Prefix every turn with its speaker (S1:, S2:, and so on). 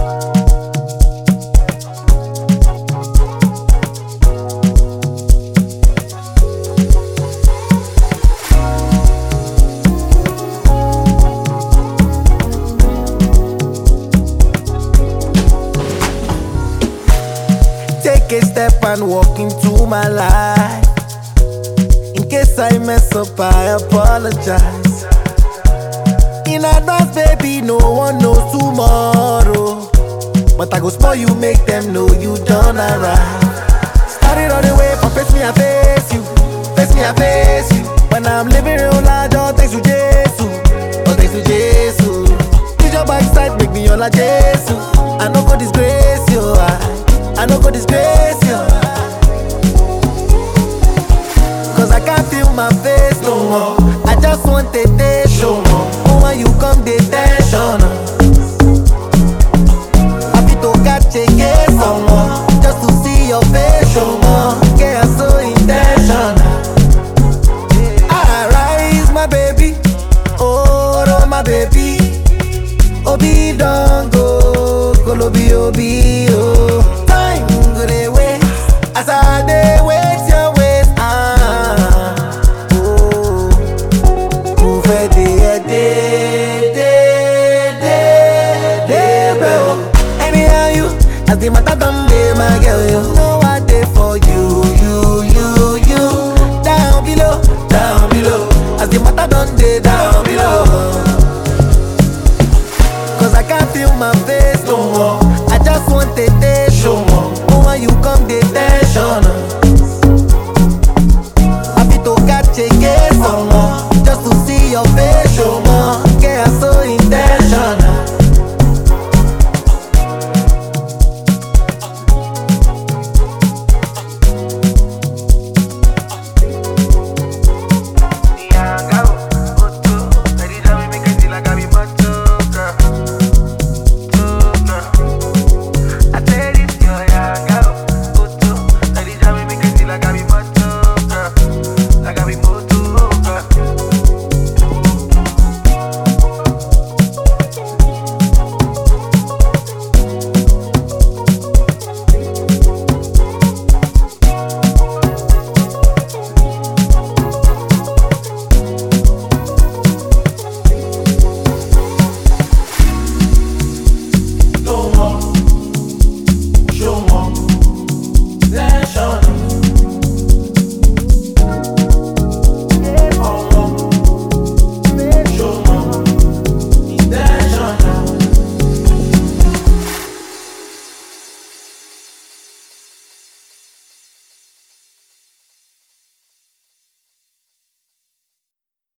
S1: Take a step and walk into my life. In case I mess up, I apologize. In advance, baby, no one knows tomorrow. But I go spoil you, make them know you done alright. Started all the way from face me, I face you. Face me, I face you. When I'm living real life, all thanks to Jesus. All thanks to Jesus. Use your backside, make me all a Jesus. I no go disgrace you. I no go disgrace you. Cause I can't feel my face no more. I just want a day show more. When you come, the tension. Happy to catch a case someone. Just to see your face show more. Get so intentional. I rise my baby. Oh my baby. Obi don't go. Kolobi obi oh. Time go dey waste. As I dey wait your ways. Anyhow you, as the matter done